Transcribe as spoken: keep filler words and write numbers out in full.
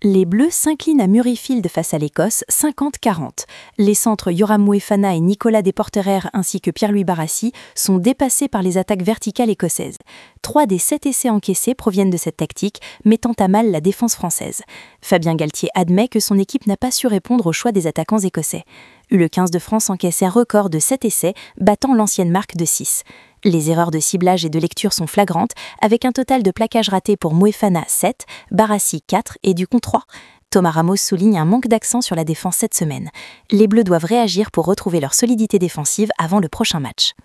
Les Bleus s'inclinent à Murrayfield face à l'Écosse, cinquante à quarante. Les centres Yoram Moefana et Nicolas Desporterer ainsi que Pierre-Louis Barassi sont dépassés par les attaques verticales écossaises. Trois des sept essais encaissés proviennent de cette tactique, mettant à mal la défense française. Fabien Galtier admet que son équipe n'a pas su répondre au choix des attaquants écossais. Le quinze de France encaisse un record de sept essais, battant l'ancienne marque de six. Les erreurs de ciblage et de lecture sont flagrantes, avec un total de plaquages ratés pour Moefana sept, Barassi quatre et Ducon trois. Thomas Ramos souligne un manque d'accent sur la défense cette semaine. Les Bleus doivent réagir pour retrouver leur solidité défensive avant le prochain match.